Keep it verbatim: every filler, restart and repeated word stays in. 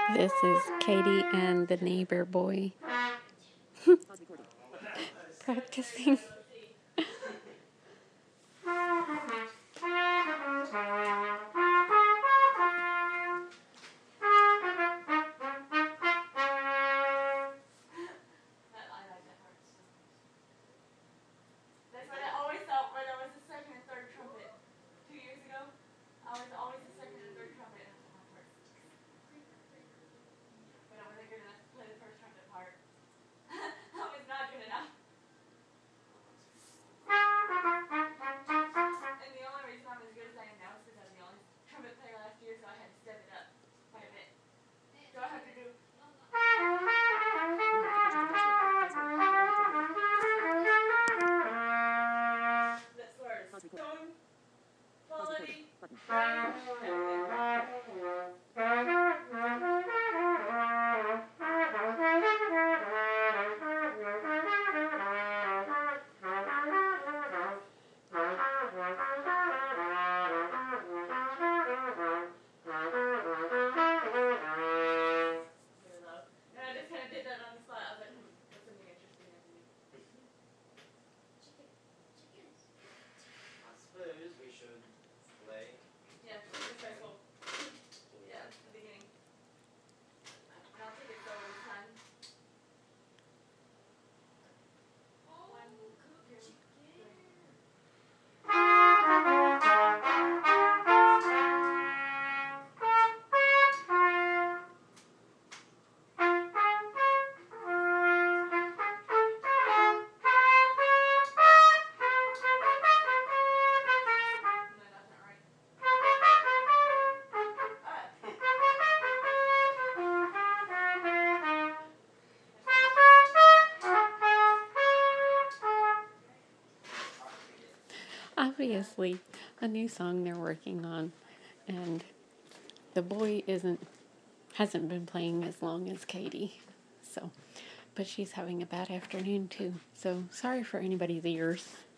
This is Katie and the neighbor boy practicing. That's what I always thought when I was the second and third trumpet two years ago. I was always the second and third trumpet, and I was on first. But I wasn't good enough to play the first trumpet part. I was not good enough. And the only reason I'm as good as I am now is because I was the only trumpet player last year, so I had to step it up quite a bit. So I have to do. That slurs. Tone, quality, and I just kind of did that on the spot. I was like, hmm, what's something interesting I can do? I suppose we should play. Yeah, it's very cool. Yeah, it's the beginning. And I'll take it slower this time. One, two, three. No, that's not right. Obviously, a new song they're working on, and the boy isn't hasn't been playing as long as Katie, so but she's having a bad afternoon too. So sorry for anybody's ears.